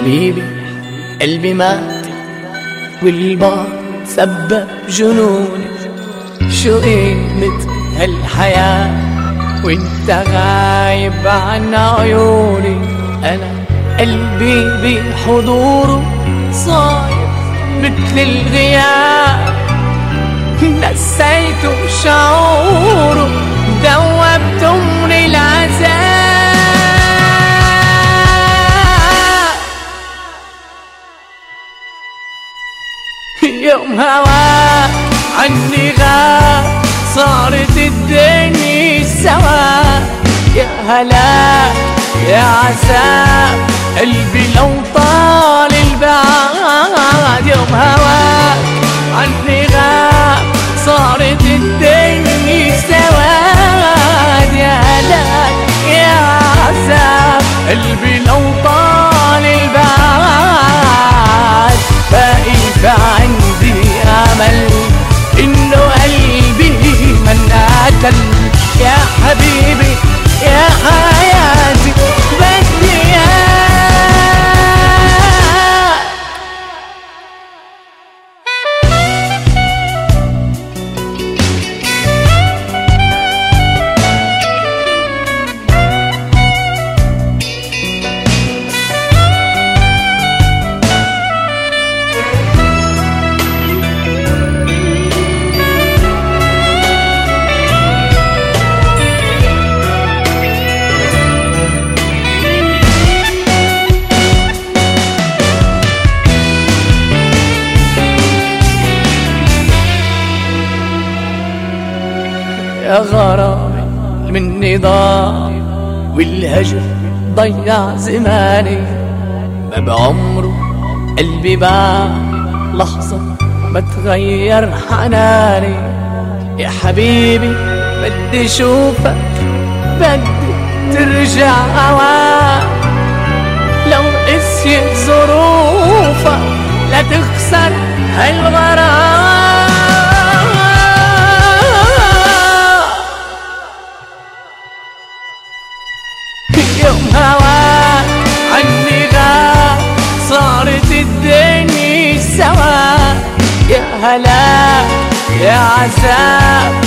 حبيبي قلبي مات والبعد سبب جنوني، شو قيمة هالحياة وانت غايب عن عيوني. انا قلبي بحضوره صاير مثل الغياب، نسيته شعوره دوبت عمري العذاب. يوم هواك عني غاب صارت الدنيا سوا، يا هلاك يا عذاب قلبي لو طال البعاد. يوم هواك عني غاب صارت الدنيا سواد، يا هلاك يا عذاب قلبي لو طال البعاد. باقي عندي امل انه قلبي من قتل، يا حبيبي يا حياتي بدي يا غرامي مني ضاع والهجر ضيع زماني، ما بعمره قلبي باع لحظة ما تغير حناني. يا حبيبي بدي شوفك بدي ترجع هواك، لو قسيت ظروفك لا تخسر هالغرام. يوم هواك عني غاب صارت الدنيا سوا، يا هلاك يا عذاب